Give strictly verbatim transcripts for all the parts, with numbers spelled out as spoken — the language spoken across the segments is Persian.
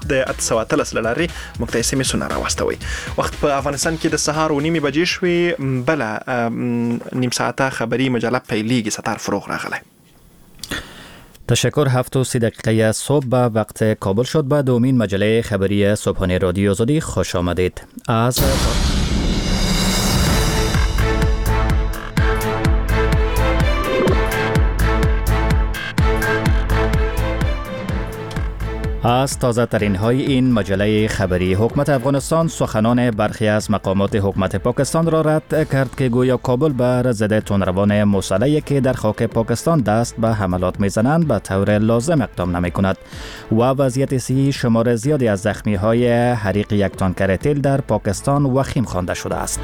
د اته سوه اتلس لاري مقتایسه میسونه راوستوي. وخت په افغانستان کې د سهار و نیمه بجې شوي، بل نیم ساعته خبری مجله پیلیږي. ستار فروغ راغلی. تشکر. هفت و سی دقیقه صبح به وقت کابل شد. به دومین مجله خبری صبحانه رادیو آزادی خوش آمدید. از از تازه ترین های این مجله خبری، حکومت افغانستان سخنان برخی از مقامات حکومت پاکستان را رد کرد که گویا کابل بر ضد تندروان مسلحی که در خاک پاکستان دست به حملات میزنند به طور لازم اقدام نمی کند و وضعیت صحی شمار زیادی از زخمی های حریق یک تانکر تیل در پاکستان وخیم خوانده شده است.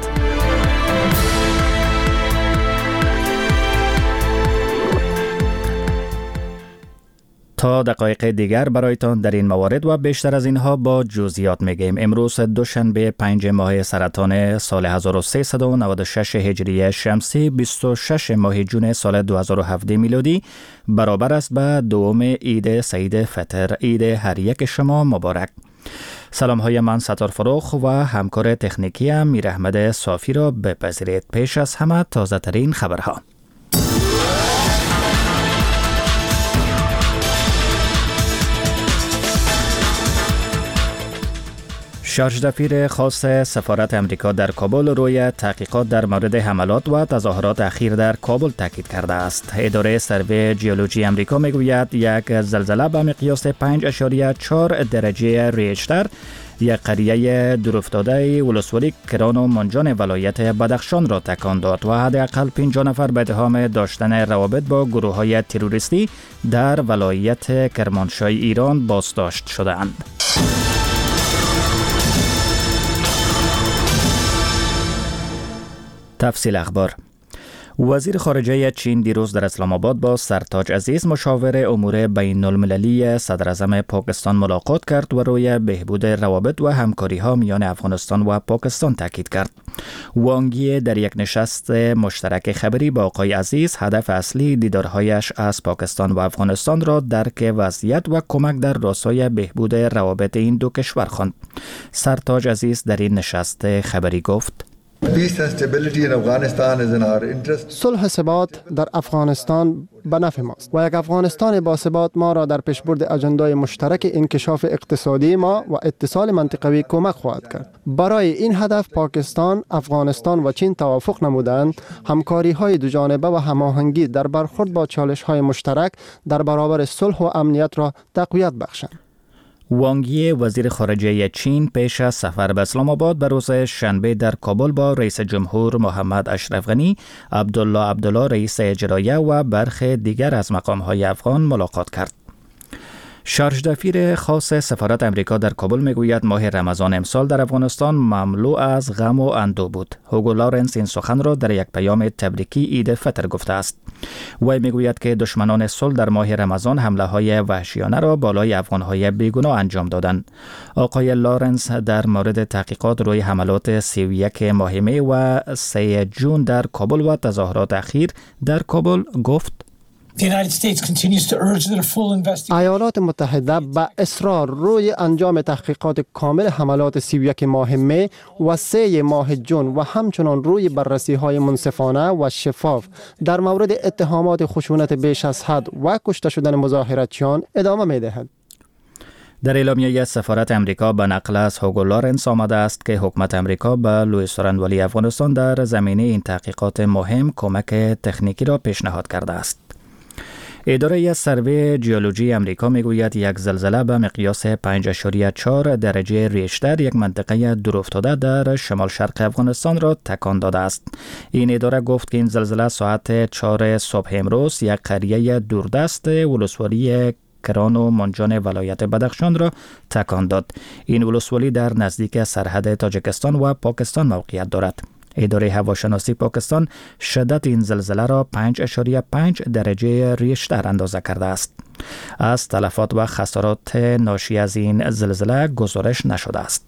تا دقایق دیگر برایتان در این موارد و بیشتر از اینها با جزئیات میگیم. امروز دوشنبه پنج ماه سرطان سال هزار و سیصد و نود و شش هجری شمسی، بیست و شش ماه جون سال دو هزار و هفده میلادی برابر است به دوم عید سعید فطر. عید هر یک شما مبارک. سلام های من ستار فروغ و همکار تکنیکی ام میر احمد صافی را بپذیرید. پیش از همه تازه ترین خبرها. شارژ دفیر خاص سفارت امریکا در کابل روی تحقیقات در مورد حملات و تظاهرات اخیر در کابل تاکید کرده است. اداره سروی جیولوژی امریکا میگوید یک زلزله به مقیاس پنج اشاریه چهار درجه ریشتر یک قریه دورافتاده ولسوالی کران و منجان ولایت بدخشان را تکان داد و حداقل پنجاه نفر به اتهام داشتن روابط با گروه های تروریستی در ولایت کرمانشاه ایران بازداشت شدند. تفصیل اخبار. وزیر خارجه چین دیروز در اسلام آباد با سرتاج عزیز مشاور امور بین المللی صدر اعظم پاکستان ملاقات کرد و روی بهبود روابط و همکاری ها میان افغانستان و پاکستان تاکید کرد. وانگ یی در یک نشست مشترک خبری با آقای عزیز هدف اصلی دیدارهایش از پاکستان و افغانستان را درک وضعیت و کمک در راستای بهبود روابط این دو کشور خواند. سرتاج عزیز در این نشست خبری گفت: صلح و ثبات در افغانستان به نفع ماست و یک افغانستان با ثبات ما را در پیشبرد اجندای مشترک انکشاف اقتصادی ما و اتصال منطقوی کمک خواهد کرد. برای این هدف پاکستان، افغانستان و چین توافق نمودند همکاری های دو جانبه و هماهنگی در برخورد با چالش های مشترک در برابر صلح و امنیت را تقویت بخشند. وانگ یی وزیر خارجه چین پیش از سفر به اسلام آباد به روز شنبه در کابل با رئیس جمهور محمد اشرف غنی، عبدالله عبدالله رئیس اجرایه و برخی دیگر از مقام‌های افغان ملاقات کرد. شارژ دفیر خاص سفارت امریکا در کابل میگوید ماه رمضان امسال در افغانستان مملو از غم و اندوه بود. هوگو لارنس این سخن را در یک پیام تبریکی عید فطر گفته است. وی میگوید که دشمنان صلح در ماه رمضان حمله های وحشیانه را بالای افغانهای بیگناه انجام دادند. آقای لارنس در مورد تحقیقات روی حملات سی و یک ماه می و سه جون در کابل و تظاهرات اخیر در کابل گفت: ایالات متحده به اصرار روی انجام تحقیقات کامل حملات سی و یک ماه می و سه ماه جون و همچنان روی بررسی های منصفانه و شفاف در مورد اتهامات خشونت بیش از حد و کشته شدن مظاهراتچیان ادامه می دهد. در اعلامیه سفارت امریکا به نقل از هوگو لارنس آمده است که حکومت امریکا به لوئیس ارنولی افغانستان در زمینه این تحقیقات مهم کمک تکنیکی را پیشنهاد کرده است. اداره سروی جیولوژی امریکا میگوید یک زلزله به مقیاس پنج اشاریه چهار درجه ریشتر یک منطقه دورافتاده در شمال شرق افغانستان را تکان داده است. این اداره گفت که این زلزله ساعت چهار صبح امروز یک قریه دوردست ولسوالی کران و منجان ولایت بدخشان را تکان داد. این ولسوالی در نزدیک سرحد تاجیکستان و پاکستان موقعیت دارد. اداره هواشناسی پاکستان شدت این زلزله را پنج اشاریه پنج درجه ریشتر اندازه کرده است. از تلفات و خسارات ناشی از این زلزله گزارش نشده است.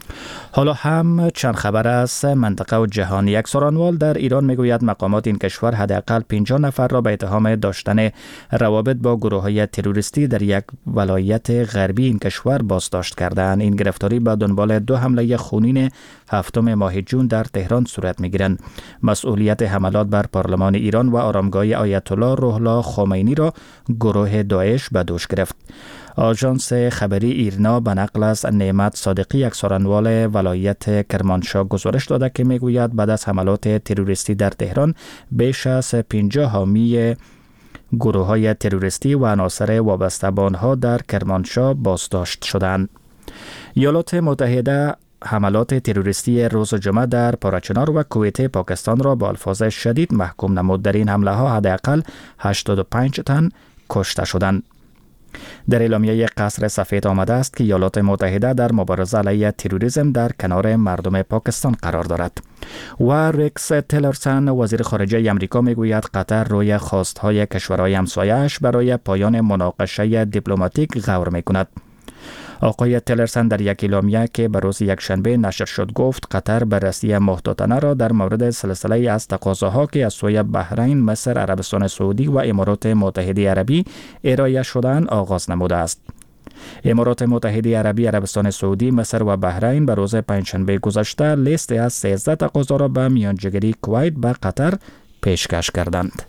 حالا هم چند خبر از منطقه و جهان. یک سخنوال در ایران میگوید مقامات این کشور حداقل پنجاه نفر را به اتهام داشتن روابط با گروه‌های تروریستی در یک ولایت غربی این کشور بازداشت کردند. این گرفتاری به دنبال دو حمله خونین هفتم ماه جون در تهران صورت میگیرند. مسئولیت حملات بر پارلمان ایران و آرامگاه آیت الله روح الله خمینی را گروه داعش به دوش گرفت. آژانس خبری ایرنا به نقل از نعمت صادقی یک سخنوال ولایت کرمانشاه گزارش داده که میگوید بعد از حملات تروریستی در تهران بیش از پنجاه حامی گروه‌های تروریستی و عناصر وابسته به آنها در کرمانشاه بازداشت شدند. ایالات متحده حملات تروریستی روز جمعه در پاراچنار و کویت پاکستان را با الفاظ شدید محکوم نمود. در این حمله ها حداقل هشتاد و پنج تن کشته شدند. در اعلامیه قصر سفید آمده است که ایالات متحده در مبارزه علیه تروریسم در کنار مردم پاکستان قرار دارد. و ریکس تیلرسن وزیر خارجه آمریکا میگوید قطر روی خواستهای کشورهای همسایه‌اش برای پایان مناقشه دیپلماتیک غور میکند. آقای تیلرسن در یک اعلامیه که به روز یکشنبه نشر شد گفت قطر بررسی محتاطانه را در مورد سلسله از تقاضاها که از سوی بحرین، مصر، عربستان سعودی و امارات متحده عربی ارائه شدند آغاز نموده است. امارات متحده عربی، عربستان سعودی، مصر و بحرین به روز پنجشنبه گذشته لیست از سیزده تقاضا را به میانجیگری کویت به قطر پیشکش کردند.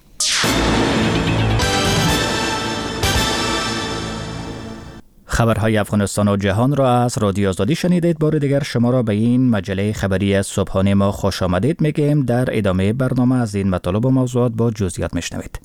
خبرهای افغانستان و جهان را از رادیو آزادی شنیدید. بار دیگر شما را به این مجله خبری صبحانه ما خوش آمدید میگیم. در ادامه برنامه از این مطالب و موضوعات با جزئیات میشنوید.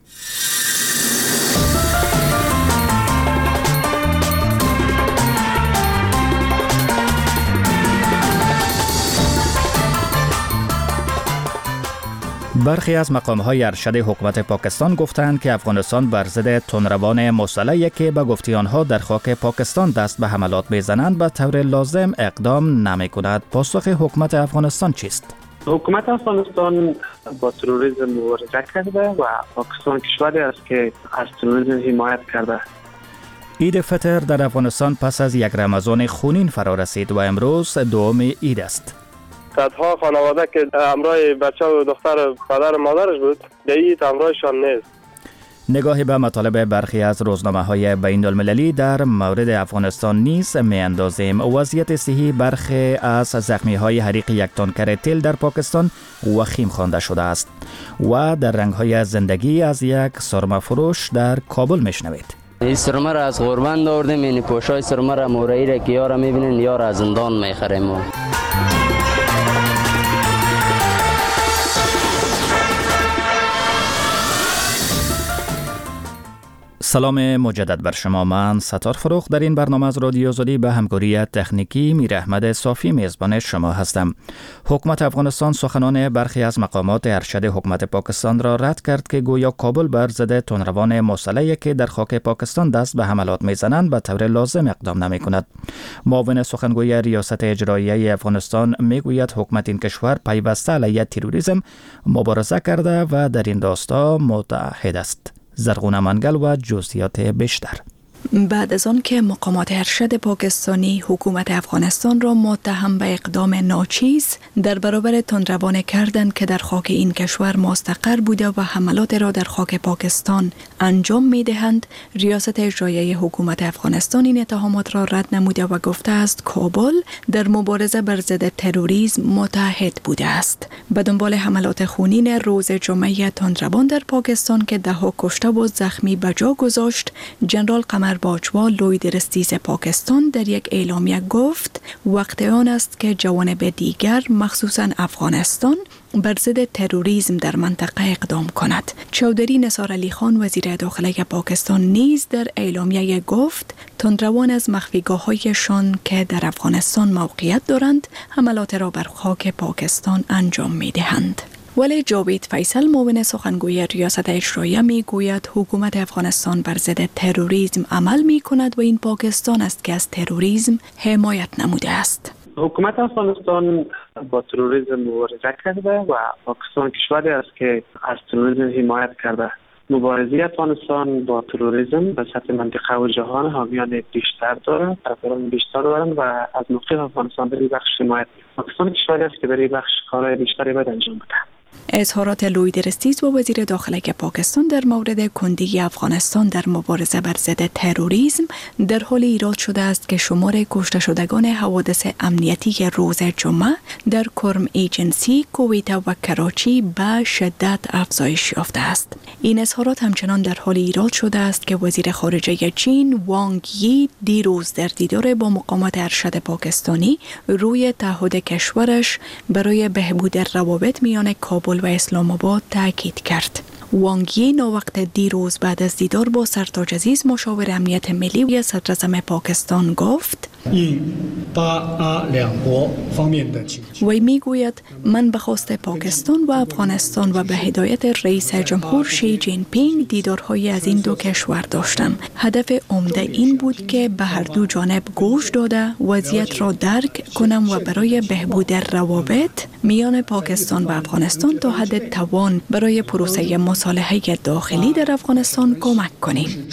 برخی از مقام‌های ارشد حکومت پاکستان گفتند که افغانستان بر ضد تندروان مسلحی که به گفته آنها در خاک پاکستان دست به حملات می‌زنند به طور لازم اقدام نمی‌کند. پاسخ حکومت افغانستان چیست؟ حکومت افغانستان با تروریسم مبارزه کرده و پاکستان کشوری است که از تروریسم حمایت کرده. عید فطر در افغانستان پس از یک رمضان خونین فرا رسید و امروز دوم عید است. صدها خانواده که همراه بچه و دختر پدر مادرش بود به عید همراهشان نیست. نگاهی به مطالب برخی از روزنامه‌های بین‌المللی در مورد افغانستان نیز می‌اندازیم. وضعیت صحی برخی از زخمی‌های حریق یک تانکر تیل در پاکستان وخیم خوانده شده است. و در رنگ‌های زندگی از یک سرمه فروش در کابل می‌شنوید. این سرمه را از غربند آوردیم، این پوشای سرمه را مورایی را که یارا می‌بینین یارا از زندان می‌خریم. سلام مجدد بر شما. من ستار فروخ در این برنامه از رادیو آزادی به همکاری تکنیکی میر احمد صافی میزبان شما هستم. حکومت افغانستان سخنان برخی از مقامات ارشد حکومت پاکستان را رد کرد که گویا کابل بر ضد تندروان مسلحی که در خاک پاکستان دست به حملات میزنند به طور لازم اقدام نمیکند. معاون سخنگوی ریاست اجرایی افغانستان میگوید حکومت این کشور پیوسته علیه تروریسم مبارزه کرده و در این راستا متحد است. زرغونه منگل و جزئیات بیشتر. بعد از آن که مقامات ارشد پاکستانی حکومت افغانستان را متهم به اقدام ناچیز در برابر تندروانه کردند که در خاک این کشور مستقر بوده و حملات را در خاک پاکستان انجام می دهند، ریاست اجرایی حکومت افغانستان این اتهامات را رد نموده و گفته است کابل در مبارزه بر ضد تروریسم متحد بوده است. به دنبال حملات خونین روز جمعه تندروان در پاکستان که ده ها کشته و زخمی به جا گذاشت، ژنرال قمر باجوا لوی رئیس پاکستان در یک اعلامیه گفت وقت آن است که جوانب دیگر مخصوصاً افغانستان بر ضد تروریسم در منطقه اقدام کند. چودری نثار علی خان وزیر داخله پاکستان نیز در اعلامیه گفت تندروان از مخفیگاه‌هایشان که در افغانستان موقعیت دارند حملات را بر خاک پاکستان انجام می‌دهند. ولی جاوید فیصل معاون سخنگوی ریاست اجرایی میگوید حکومت افغانستان بر ضد تروریسم عمل می کند و این پاکستان است که از تروریسم حمایت نموده است. حکومت افغانستان با تروریسم مبارزه کرده و پاکستان کشوری است که از تروریسم حمایت کرده. مبارزه افغانستان با تروریسم به سطح منطقه و جهان حامیان بیشتر داره، طرفداران بیشتر دارن و از موقع افغانستان در این بخش حمایت پاکستان کشوری است که در این بخش کارهای بیشتری باید انجام بده. اظهارات لوید رستیز و وزیر داخله پاکستان در مورد کندی افغانستان در مبارزه بر ضد تروریسم در حال ایراد شده است که شمار کشته شدگان حوادث امنیتی روز جمعه در کرم ایجنسی، کویت و کراچی به شدت افزایش یافته است. این اظهارات همچنان در حال ایراد شده است که وزیر خارجه چین وانگ یی دیروز در دیدار با مقامات ارشد پاکستانی روی تعهد کشورش برای بهبود روابط میان کابل و اسلام آباد تاکید کرد. وانگ یی وقت دیروز بعد از دیدار با سرتاج عزیز مشاور امنیت ملی و صدر اعظم پاکستان گفت وی میگوید من به خواست پاکستان و افغانستان و به هدایت رئیس جمهور شی جین پینگ دیدارهای از این دو کشور داشتم. هدف عمده این بود که به هر دو جانب گوش داده وضعیت را درک کنم و برای بهبود روابط میان پاکستان و افغانستان تا حد توان برای پروسه مصالحه داخلی در افغانستان کمک کنیم.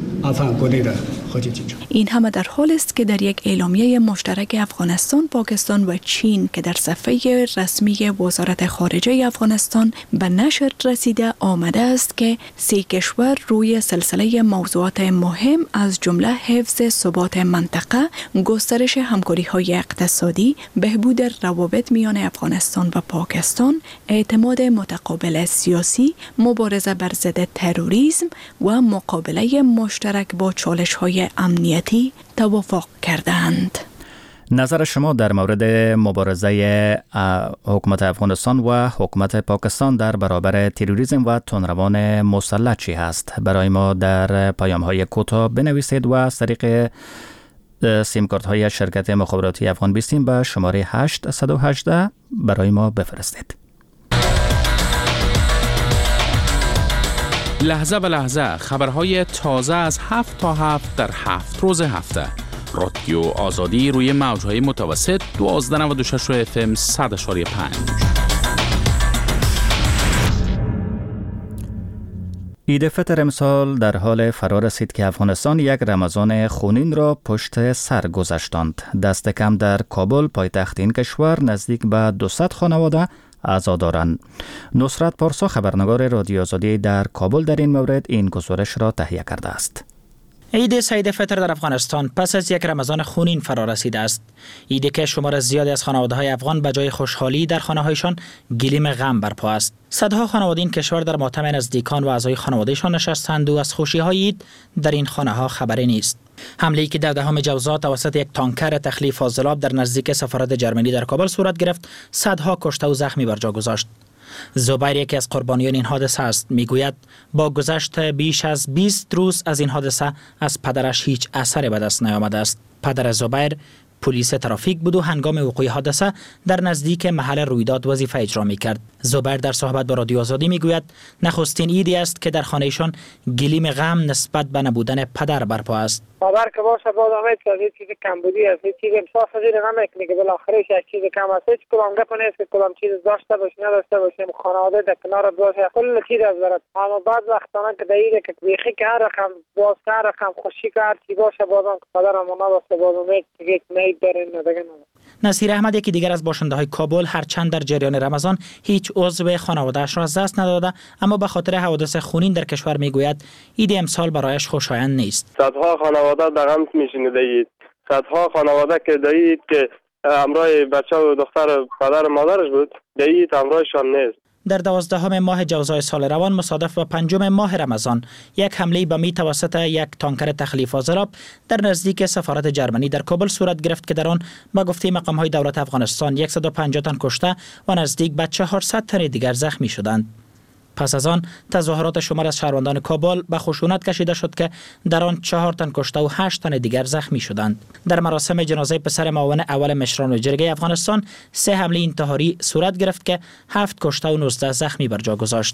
این همه در حال است که در یک اعلامیه مشترک افغانستان، پاکستان و چین که در صفحه رسمی وزارت خارجه افغانستان به نشر رسیده آمده است که سه کشور روی سلسله موضوعات مهم از جمله حفظ ثبات منطقه، گسترش همکاری‌های اقتصادی، بهبود روابط میان افغانستان و پاکستان، اعتماد متقابل سیاسی، مبارزه بر ضد تروریسم و مقابله مشترک با چالش‌های امنیتی توافق کردند. نظر شما در مورد مبارزه حکومت افغانستان و حکومت پاکستان در برابر تروریسم و تندروان مسلح چی هست؟ برای ما در پیام‌های کوتاه بنویسید و از طریق سیم کارت های شرکت مخابراتی افغان بیستیم به شماره هشت یک هشت برای ما بفرستید. لحظه به لحظه خبرهای تازه از هفت تا هفت در هفت روز هفته. رادیو آزادی روی موجهای متوسط دوازده نود و شش اف ام صد و پنج. عید فطر امسال در حال فرا رسید که افغانستان یک رمضان خونین را پشت سر گذاشتند. دست کم در کابل پایتخت این کشور نزدیک به دویست خانواده عزا دارند. نصرت پارسا خبرنگار رادیو آزادی در کابل در این مورد این گزارش را تهیه کرده است. عید سعید فطر در افغانستان پس از یک رمضان خونین فرا رسیده است. عیدی که شمار زیادی از خانواده‌های افغان به جای خوشحالی در خانه‌هایشان گلیم غم برپا است. صدها خانواده این کشور در ماتم نزدیکان و اعضای خانوادهشان نشستند و از خوشی‌های عید در این خانه‌ها خبری نیست. حمله‌ای که در دهم جوزا توسط یک تانکر تخلیه فاضلاب در نزدیک سفارت جرمنی در کابل صورت گرفت، صدها کشته و زخمی بر جا گذاشت. زبیر یکی از قربانیان این حادثه است. میگوید با گذشت بیش از بیست روز از این حادثه از پدرش هیچ اثری به دست نیامده است. پدر زبیر پلیس ترافیک بود و هنگام وقوع حادثه در نزدیک محل رویداد وظیفه اجرا می‌کرد. زبیر در صحبت با رادیو آزادی میگوید نخستین عیدی است که در خانه‌شان گلیم غم نسبت به نبودن پدر برپا است. خبر که باشه باز همه چیز چیز کم بودی است، چیز احساس از این غم میکنه که بالاخره یک چیز کم است. هیچ کدام گپ نیست که کدام چیز داشته باشیم نداشته باشیم، خانواده در کنار باشه، کل چیز از برات. اما بعد وقتانه که دایید که بیخی که هر رقم باز هر رقم خوشی که هر چی باشه بازم پدرم نباشه باز امید یک نید برین ندگه نه. نصیر احمد یکی دیگر از باشنده‌های کابل هرچند در جریان رمضان هیچ عضو خانواده‌اش را از دست نداده، اما به خاطر حوادث خونین در کشور میگوید عید امسال برایش خوشایند نیست. صدها خانواده در غم میشینید عید، صدها خانواده که دایید که همراه بچه و دختر پدر و مادرش بود دایید همراهشان نیست. در دوازدهم ماه جوزای سال روان مصادف با پنجم ماه رمضان یک حمله بمی توسط یک تانکر تخلیه فاضلاب در نزدیک سفارت جرمنی در کابل صورت گرفت که در آن به گفته مقام‌های دولت افغانستان صد و پنجاه تن کشته و نزدیک به چهارصد تن دیگر زخمی شدند. پس از آن تظاهرات شمار از شهروندان کابل به خشونت کشیده شد که در آن چهار تن کشته و هشت تن دیگر زخمی شدند. در مراسم جنازه پسر معاون اول مشران و جرگه افغانستان سه حمله انتحاری صورت گرفت که هفت کشته و نوزده زخمی بر جا گذاشت.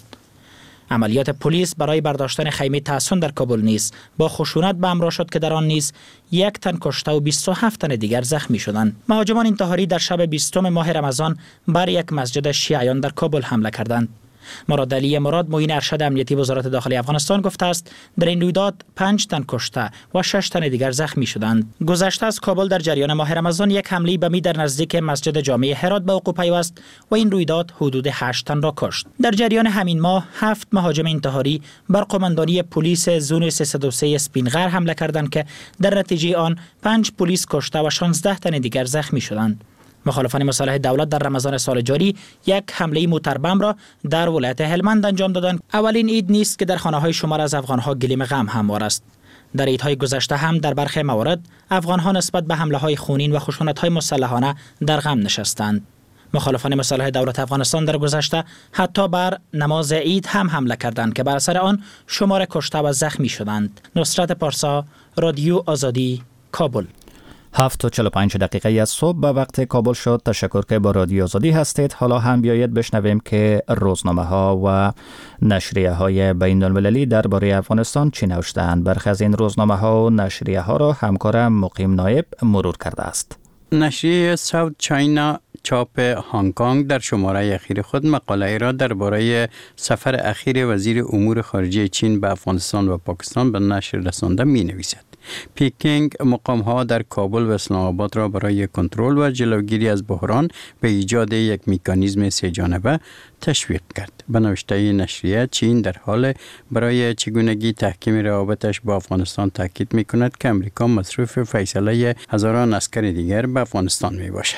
عملیات پلیس برای برداشتن خیمه تحصن در کابل نیز با خشونت به همراه شد که در آن نیز یک تن کشته و بیست و هفت تن دیگر زخمی شدند. مهاجمان انتحاری در شب بیستم ماه رمضان بر یک مسجد شیعیان در کابل حمله کردند. مراد علی مراد معین ارشد امنیتی وزارت داخلی افغانستان گفته است در این رویداد پنج تن کشته و شش تن دیگر زخمی شدند. گذشته از کابل در جریان ماه رمضان یک حمله بمی در نزدیک مسجد جامع هرات به وقوع پیوست و این رویداد حدود هشت تن را کشت. در جریان همین ماه هفت مهاجم انتحاری بر قماندانی پلیس زون سیصد و سه اسپینغر حمله کردند که در نتیجه آن پنج پلیس کشته و شانزده تن دیگر زخمی شدند. مخالفان مصالح دولت در رمضان سال جاری یک حمله موتربم را در ولایت هلمند انجام دادند. اولین عید نیست که در خانه‌های شمار از افغان‌ها گلیم غم هموار است. در عیدهای گذشته هم در برخی موارد افغان‌ها نسبت به حمله‌های خونین و خشونت‌های مسلحانه در غم نشستند. مخالفان مصالح دولت افغانستان در گذشته حتی بر نماز عید هم حمله کردند که بر اثر آن شمار کشته و زخمی شدند. نصرت پارسا، رادیو آزادی، کابل. هفت و چهل و پنج دقیقه از صبح به وقت کابل شد. تشکر که با رادیو آزادی هستید. حالا هم بیایید بشنویم که روزنامه ها و نشریه های بین المللی درباره افغانستان چی نوشتند. برخی از این روزنامه ها و نشریه ها را همکارم مقیم نایب مرور کرده است. نشریه ساوت چاینا چاپ هنگ کنگ در شماره اخیر خود مقاله را درباره سفر اخیر وزیر امور خارجه چین به افغانستان و پاکستان به نشر رسانده می نویسد. پیکینگ مقام‌ها در کابل و اسلام آباد را برای کنترل و جلوگیری از بحران به ایجاد یک مکانیزم سه جانبه تشویق کرد. به نوشته نشریه چین در حال برای چگونگی تحکیم روابطش با افغانستان تاکید می‌کند که امریکا مصروف فیصله هزاران عسکر دیگر به افغانستان میباشد.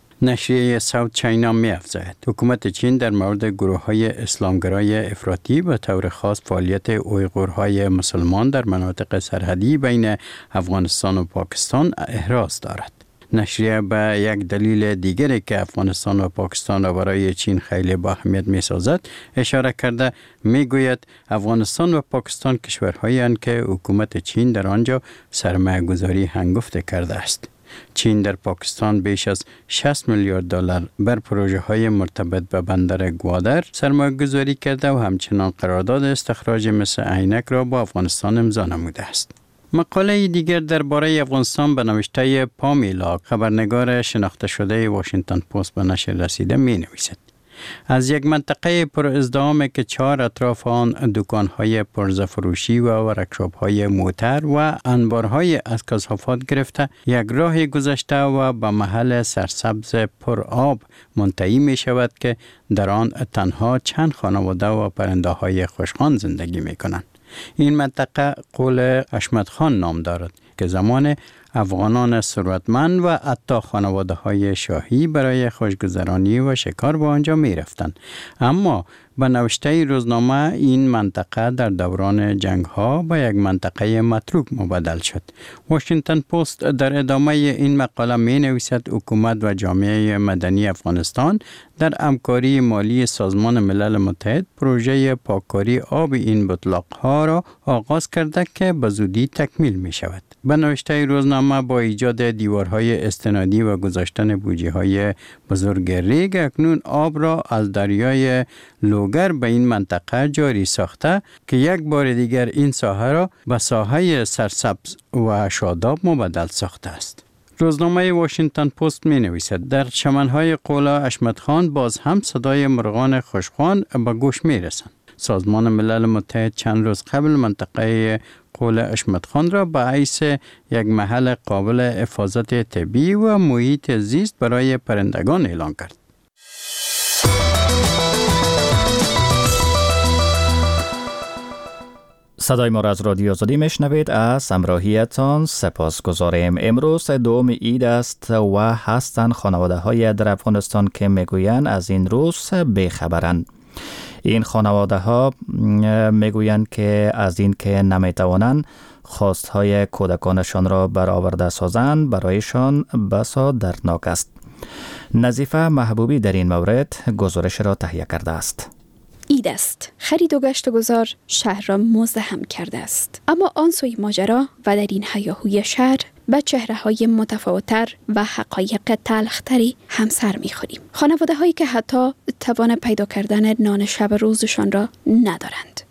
نشریه ساوت چاینا می افزاید حکومت چین در مورد گروه‌های اسلامگرای افراطی به طور خاص فعالیت اویغورهای مسلمان در مناطق سرحدی بین افغانستان و پاکستان احراز دارد. نشریه به یک دلیل دیگری که افغانستان و پاکستان را برای چین خیلی با اهمیت می سازد اشاره کرده می گوید افغانستان و پاکستان کشورهایی اند که حکومت چین در آنجا سرمایه گذاری هنگفته کرده است. چین در پاکستان بیش از شصت میلیارد دلار بر پروژه های مرتبط به بندر گوادر سرمایه گذاری کرده و همچنان قرارداد استخراج مس عینک را با افغانستان امضا نموده است. مقاله دیگر درباره افغانستان به نوشته پامیلا خبرنگار شناخته شده واشنگتن پست به نشر رسیده می نویسد. از یک منطقه پر ازدحام که چهار اطراف آن دکان‌های پرزفروشی و ورکشاپ‌های موتر و انبارهای از کثافات گرفته یک راه گذشته و به محل سرسبز پر آب منتهی می شود که در آن تنها چند خانواده و پرنده‌های خوشخوان زندگی می کنند. این منطقه قول اشمت خان نام دارد که زمان افغانان ثروتمند و حتی خانواده های شاهی برای خوشگذرانی و شکار به آنجا می رفتند. اما به نوشته روزنامه این منطقه در دوران جنگ ها به یک منطقه متروک مبدل شد. واشنگتن پست در ادامه این مقاله می نویسد حکومت و جامعه مدنی افغانستان در همکاری مالی سازمان ملل متحد پروژه پاککاری آب این بطلاق ها را آغاز کرده که به زودی تکمیل می شود. به نوشته روزنامه با ایجاد دیوارهای استنادی و گذاشتن بوجه های بزرگ ریگ اکنون آب را از دریای لوگر به این منطقه جاری ساخته که یک بار دیگر این ساحه را به ساحه سرسبز و شاداب مبدل ساخته است. روزنامه واشنگتن پست می نویسد در چمنهای قولا اشمت خان باز هم صدای مرغان خوشخوان به گوش می رسند. سازمان ملل متحد چند روز قبل منطقه قول اشمت خان را به حیث یک محل قابل حفاظت طبیعی و محیط زیست برای پرندگان اعلام کرد. صدای ما را از رادیو آزادی میشنوید. از همراهیتان سپاسگزاریم. امروز دوم عید است و هستند خانواده های در افغانستان که میگویند از این روز بیخبرند. این خانواده ها میگویند که از این که نمیتوانند خواستهای کودکانشان را برآورده سازند برایشان بسا دردناک است. نظیفه محبوبی در این مورد گزارش را تهیه کرده است. عید است. خرید و گشت و گذار شهر را مزدحم کرده است. اما آن سوی ماجرا و در این هیاهوی شهر به چهره های متفاوت‌تر و حقایق تلختری همسر می‌خوریم. خانواده هایی که حتی توان پیدا کردن نان شب روزشان را ندارند.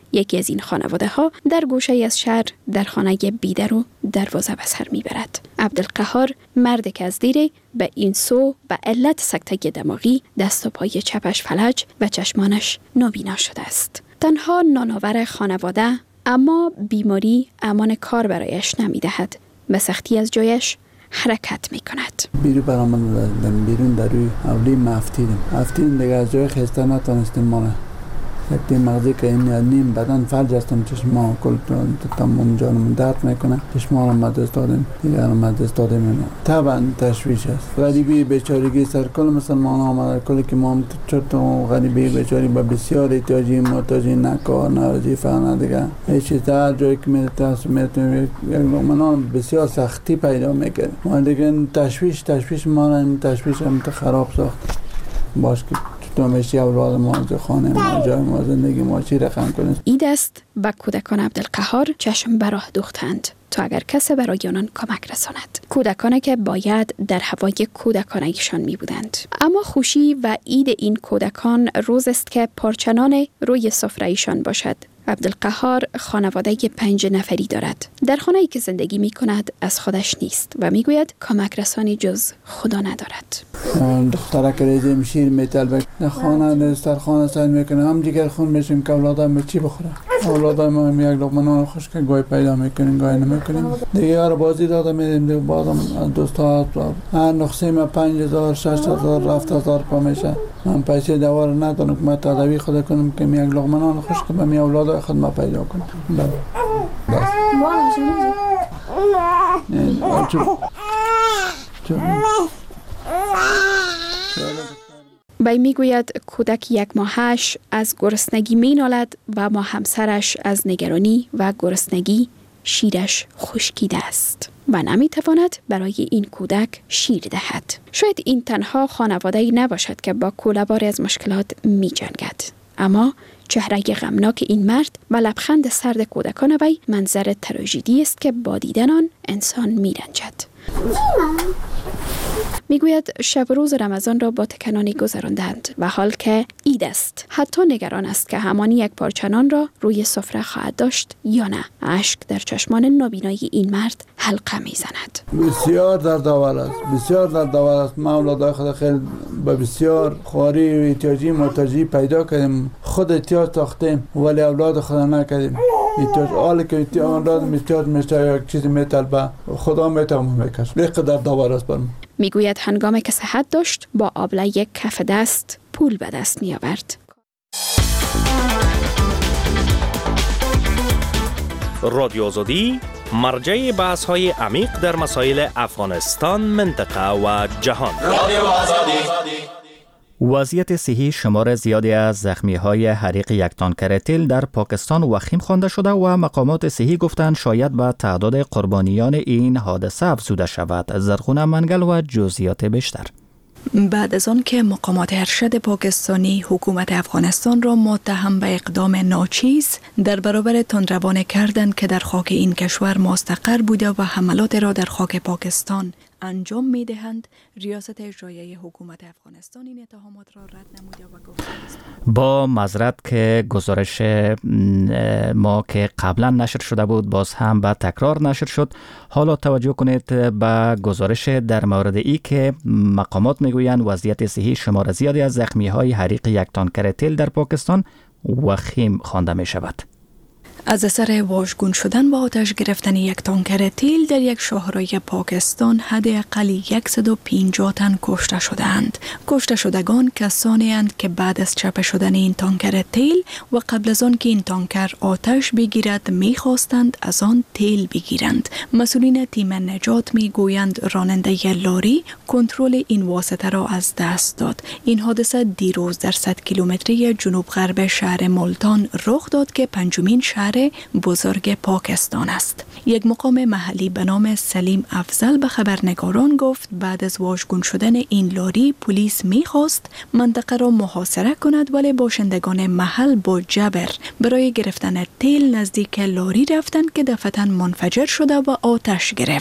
یکی از این خانواده ها در گوشه از شهر در خانه بیدر و دروازه به سر میبرد. عبدالقهار مرد که از دیره به این سو به علت سکته دماغی دست و پای چپش فلج و چشمانش نابینا شده است. تنها نانآور خانواده اما بیماری امان کار برایش نمیدهد. به سختی از جایش حرکت میکند. بیرون برآمدم، بیرون در روی اولی مفتیدم افتیدم دیگه از جای خسته نتونستم مانه یک مغزی که این نیم بدن فلج هستم، چشما کل تمام جانم درد میکنه، چشما رو مدست دادم دیگه رو مدست دادم. طبعا تشویش است. غریبی بیچارگی سر کل مسلمان آمده، کلی که ما هم چرت و غریبی بیچاری با بسیار احتیاجی محتاجی نکار نوزیفه نه دیگه هیچ چیز در جایی که میتونست میتونم یک لقمه بسیار سختی پیدا میکنه. ما دیگه تشویش تشویش ما رو تشویش هم خراب ساخت. باش که تو میشی اولاد ما از خانه ما جای ما زندگی ما چی رقم کنید. این دست به کودکان عبدالقهار چشم براه دوختند تا اگر کسی برای آنان کمک رساند. کودکانی که باید در هوای کودکانگیشان می بودند. اما خوشی و عید این کودکان روز است که پارچنان روی سفره ایشان باشد. عبدالقهار خانواده پنج نفری دارد. در خانه‌ای که زندگی می کند از خودش نیست و می گوید کمک رسانی جز خدا ندارد. دختره که ریزیم شیر میتل به خانه نستر خانه سعی میکنه هم دیگر خون میشیم که اولادم چی بخوره. اولادم ما هم یک لقمه نان خوش که گوی پیدا میکنیم گوی نمیکنیم. دیگه یار بازی داده میدیم دیگه بازم از دوستا هر نقصه ما پنج هزار شش هزار رفت هزار پا میشه. من پیسه دوار ندارم که من تداوی خود کنم که یک لقمه نان خوش که به می اولاد خود ما پیدا کنم. بس. بس. بای میگوید کودک یک ماهش از گرسنگی می نالد و ما همسرش از نگرانی و گرسنگی شیرش خشکیده است و نمی تواند برای این کودک شیر دهد. شاید این تنها خانواده‌ای نباشد که با کوله‌باری از مشکلات می جنگد. اما چهره غمناک این مرد و لبخند سرد کودکان وی منظر تراژدی است که با دیدن آن انسان می رنجد. میگوید شب روز رمضان را با تکنانی گذراندند و حال که عید است حتی نگران است که همان یک پارچنان را روی سفره خواهد داشت یا نه. اشک در چشمان نابینای این مرد حلقه میزند. بسیار دردآور است، بسیار دردآور است. ما اولاد خود خیلی با بسیار خواری و احتیاجی محتاجی پیدا کردیم، خود احتیاج ساختیم ولی اولاد خود نکردیم. احتیاج حالی که اولاد احتیاج میشه یک چیزی میطلبه خدا میتونه میکشه. لیق دردآور است برام. میگوید هنگامی که صحت داشت با آبله یک کف دست پول به دست می آورد. رادیو آزادی مرجع بحث های عمیق در مسائل افغانستان، منطقه و جهان. رادیو آزادی. وضعیت صحی شمار زیادی از زخمی‌های حریق یک تانکر تیل در پاکستان وخیم خوانده شده و مقامات صحی گفتند شاید به تعداد قربانیان این حادثه افزوده شود. زرغونه منگل و جزئیات بیشتر. بعد از آن که مقامات ارشد پاکستانی حکومت افغانستان را متهم به اقدام ناچیز در برابر تندروانه کردند که در خاک این کشور مستقر بوده و حملات را در خاک پاکستان انجام می دهند، ریاست اجرایی حکومت افغانستان این اتهامات را رد نموده و گفته است با معذرت که گزارش ما که قبلا نشر شده بود باز هم به تکرار نشر شد. حالا توجه کنید به گزارش در مورد ای که مقامات میگویند وضعیت صحی شمار زیادی از زخمی های حریق یک تانکر تیل در پاکستان وخیم خوانده می شود. از اثر واژگون شدن و آتش گرفتن یک تانکر تیل در یک شاهرای پاکستان حداقل صد و پنجاه تن کشته شدند. کشته شدگان کسانی اند که بعد از چپه شدن این تانکر تیل و قبل از آن که این تانکر آتش بگیرد می‌خواستند از آن تیل بگیرند. مسئولین تیم نجات میگویند راننده لاری کنترل این واسطه را از دست داد. این حادثه دیروز در صد کیلومتری جنوب غرب شهر ملتان رخ داد که پنجمین شهر بزرگ پاکستان است. یک مقام محلی به نام سلیم افضل به خبرنگاران گفت بعد از واژگون شدن این لاری پلیس می‌خواست منطقه را محاصره کند ولی باشندگان محل با جبر برای گرفتن تیل نزدیک لاری رفتند که دفعتاً منفجر شده و آتش گرفت.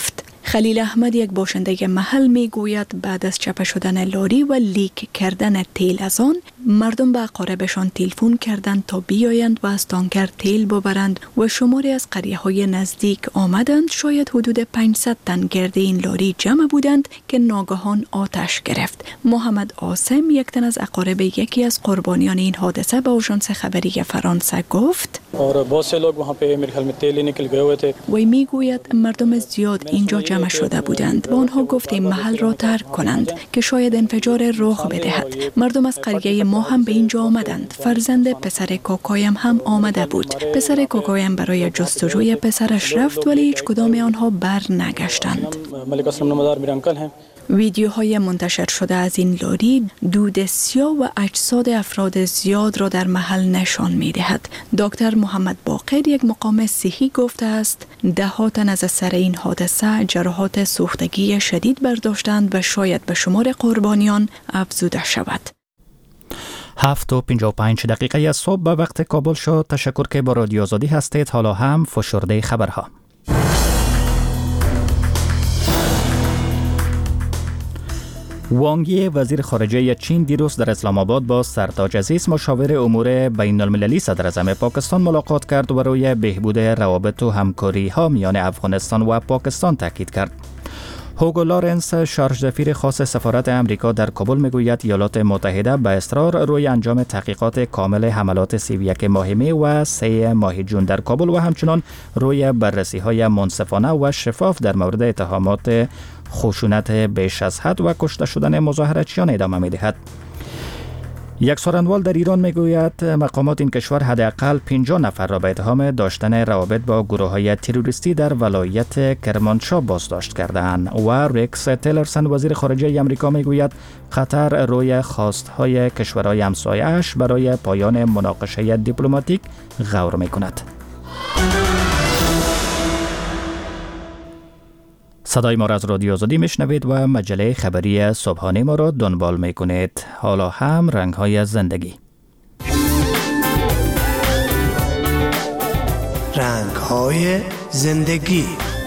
خلیل احمد یک باشنده محل می گوید بعد از چپه شدن لاری و لیک کردن تیل از آن، مردم به اقاربشان تلفن کردند تا بیایند و از تانکر تیل ببرند و شماری از قریه های نزدیک آمدند. شاید حدود پانصد تن گرد این لاری جمع بودند که ناگهان آتش گرفت. محمد عاصم، یک تن از اقارب یکی از قربانیان این حادثه، به آژانس خبری فرانسه گفت و می گوید مردم زیاد اینجا جمع شده بودند. با آنها گفتیم محل را ترک کنند که شاید انفجار رخ بدهد. مردم از قریه ما هم به اینجا آمدند. فرزند پسر کاکایم هم آمده بود. پسر کاکایم برای جستجوی پسرش رفت ولی هیچ کدام آنها بر نگشتند. ویدیوهای منتشر شده از این لاری دود سیاه و اجساد افراد زیاد را در محل نشان می دهد. دکتر محمد باقر، یک مقام صحی، گفته است ده ها تن از اثر این حادثه جراحات سوختگی شدید برداشتند و شاید به شمار قربانیان افزوده شود. هفت و پنجاه و پنج دقیقه از صبح به وقت کابل شد. تشکر که با رادیو آزادی هستید. حالا هم فشرده خبرها. وانگ یی، وزیر خارجه چین، دیروز در اسلام آباد با سرتاج عزیز، مشاور امور بین المللی صدر اعظم پاکستان، ملاقات کرد و روی بهبود روابط و همکاری ها میان افغانستان و پاکستان تاکید کرد. هوگو لارنس، شارژ دفیر خاص سفارت امریکا در کابل، میگوید ایالات متحده به اصرار روی انجام تحقیقات کامل حملات سی و یک ماه می و سه ماه جون در کابل و همچنان روی بررسی های منصفانه و شفاف در مورد اتهامات خشونت بیش از حد و کشته شدن مظاهراتچیان ادامه می‌دهد. یک سخنوال در ایران میگوید مقامات این کشور حداقل پنجاه نفر را به اتهام داشتن روابط با گروه‌های تروریستی در ولایت کرمانشاه بازداشت کرده‌اند. و رکس تیلرسن، وزیر خارجه آمریکا، میگوید قطر روی خواست‌های کشورهای همسایه‌اش برای پایان مناقشه دیپلماتیک غور می‌کند. صدای ما را از رادیو آزادی میشنوید و مجله خبری صبحانه ما را دنبال میکنید. حالا هم رنگ‌های زندگی. رنگ‌های زندگی.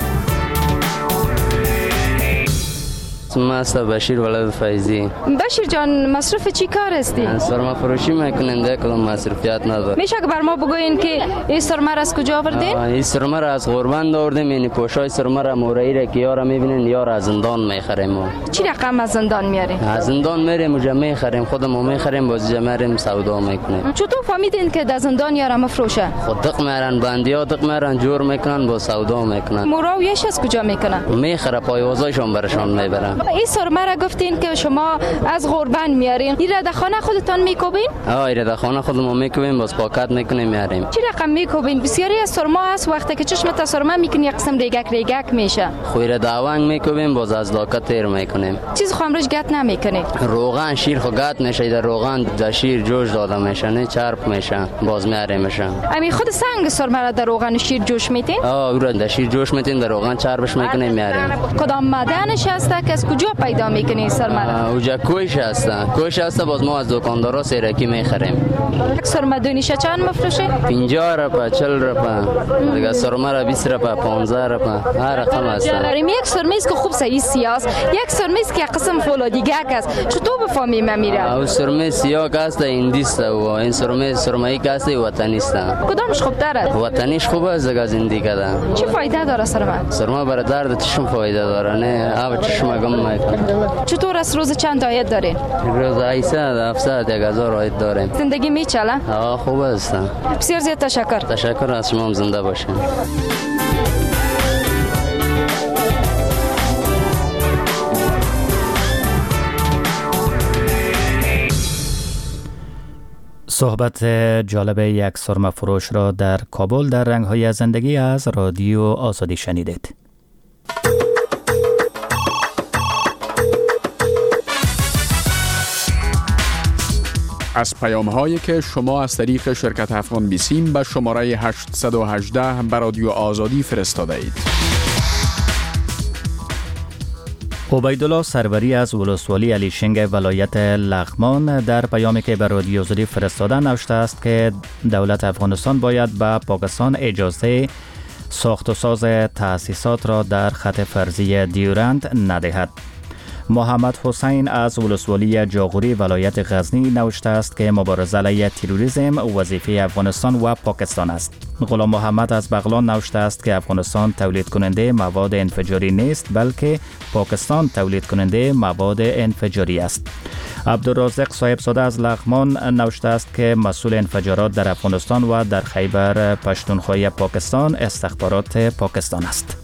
اسمم بشیر ولد فیضی. بشیر جان، مصرف چی کار هستی؟ سرما فروشی میکنیم، ده کلم مصرفیات نداره. میشه که بر ما بگوین که این سرما را از کجا آوردین؟ این سرما را از غوربند آوردیم. این پوشای سرما را مورایی را که یارا میبینین یارا از زندان میخریم. چی رقم از زندان میارین؟ از زندان میریم اونجا میخریم، خودمون میخریم، باز میریم سودا میکنیم. چطور فهمیدین که در زندان یارا مفروشه؟ خود دق میرن، بندیا دق میرن، جور میکنن، با سودا میکنن. موراویش از کجا میکنن؟ میخره پایوازایشون برشون میبرن. این سرما را گفتین که شما از غوربند میارین. این را در خانه خودتان میکوبین؟ آه، این در خانه خودمون میکوبیم، باز پاکت میکنیم میاریم. چی رقم میکوبین؟ بسیاری از سرما هست وقتی که چشمت سرما میکنی یک قسم ریگک ریگک میشه. خویر داوانگ میکوبیم، باز از لاکت تیر میکنیم. چیز خامرش گت نمیکنی؟ روغن شیر خو گت میشه، در روغن در شیر جوش داده میشه، نه چرب میشه، باز میاریمش. امی خود سنگ سرما را در روغن شیر جوش میتین؟ آه، اون را در شیر جوش میتین، در روغن چربش میکنیم میاریم. کدام معدنش هست که از کجا پیدا میکنی سرما را؟ اوجا کویش هست. کویش هست، باز ما از دکاندارا سیرکی میخریم. یک سرما دونیشه چند مفروشه؟ پنجاه روپا، چهل روپا. دیگه سرما را بیست روپا، پانزده روپا. هر رقم هست. داریم یک سرما است که خوب صحیح سیاه است. یک سرما است که قسم فولادیگه است. چطور بفهمیم میره؟ او سرما سیاه است، هندیست و این سرما سرمایی است وطنی است. کدامش خوب داره؟ وطنیش خوبه از دیگه زندگی ده. چه فایده داره سرما؟ سرما برای درد چشم فایده داره، نه آب چشم گم میکنه. چطور است روز چند عاید داره؟ روز هشتصد هفتصد یک هزار عاید داره. زندگی میچله؟ آه، خوب است. بسیار زیاد تشکر. تشکر از شما، هم زنده باشین. صحبت جالب یک سرما فروش را در کابل در رنگ‌های زندگی از رادیو آزادی شنیدید. از پیام هایی که شما از طریق شرکت افغان بیسیم به شماره هشتصد و هجده به رادیو آزادی فرستاده اید. عبیدالله سروری از ولسوالی علیشنگ ولایت لغمان در پیامی که به رادیو آزادی فرستاده نوشته است که دولت افغانستان باید به پاکستان اجازه ساخت و ساز تأسیسات را در خط فرضی دیورند ندهد. محمد حسین از ولسوالی جاغوری ولایت غزنی نوشته است که مبارزه علیه تروریسم وظیفه افغانستان و پاکستان است. غلام محمد از بغلان نوشته است که افغانستان تولید کننده مواد انفجاری نیست بلکه پاکستان تولید کننده مواد انفجاری است. عبدالرازق صاحبزاده از لغمان نوشته است که مسئول انفجارات در افغانستان و در خیبر پشتونخوا پاکستان استخبارات پاکستان است.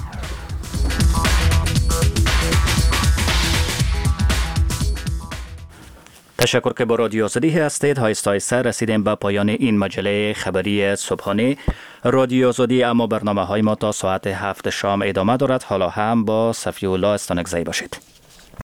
تشکر که با رادیو آزادی هستید. آهسته آهسته رسیدیم به پایان این مجله خبری صبحانه رادیو آزادی، اما برنامه های ما تا ساعت هفت شام ادامه دارد. حالا هم با صفی الله استانکزی باشید.